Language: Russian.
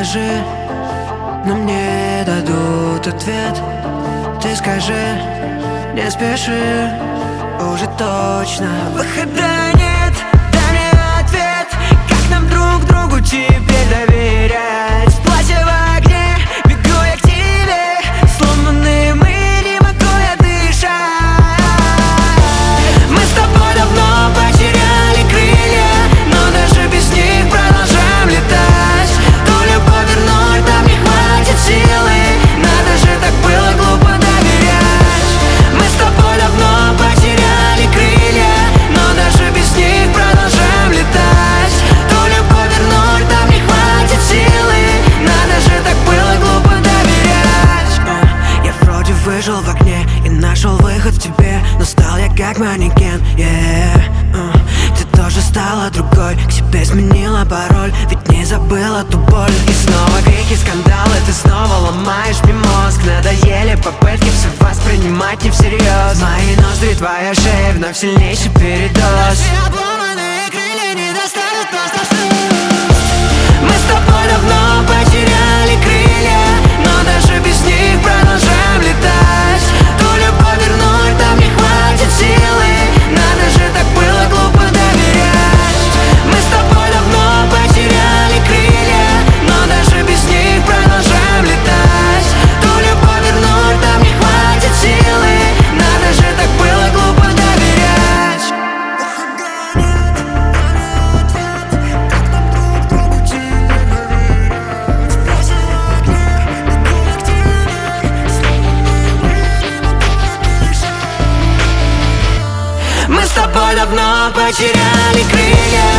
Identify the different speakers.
Speaker 1: скажи, но мне дадут ответ. Ты скажи, не спеши, уже точно выхода нет. Дай мне ответ, как нам друг другу теперь доверять. Платье в огне, бегу я к тебе, сломанные мы, не могу я дышать. Мы с тобой давно потеряли крылья, но даже без них продолжаем летать. Ту любовь вернуть нам не хватит силы, надо же так было глупо доверять. Мы с тобой давно потеряли крылья, но даже без них продолжаем летать. Ту любовь вернуть нам не хватит силы, надо же так было глупо доверять. Я вроде выжил в огне и нашел выход в тебе, но стал я как манекен, Ты тоже стала другой, к себе сменила пароль, ведь не забыла ту боль. И снова крики, скандалы, ты снова ломаешь мне мозг. Надоели попытки все воспринимать не всерьез. Мои ноздри, твоя шея, вновь сильнейший передоз. Наши обломанные крылья не доставят нас на спуск. Мы с тобой давно потеряли крылья, но даже без них продолжаем летать. Ту любовь вернуть нам не хватит силы, надо же так было глупо доверять. Мы с тобой давно потеряли крылья, но даже без них продолжаем летать. Ту любовь вернуть нам не хватит силы, надо же так было глупо доверять. Мы с тобой давно потеряли крылья,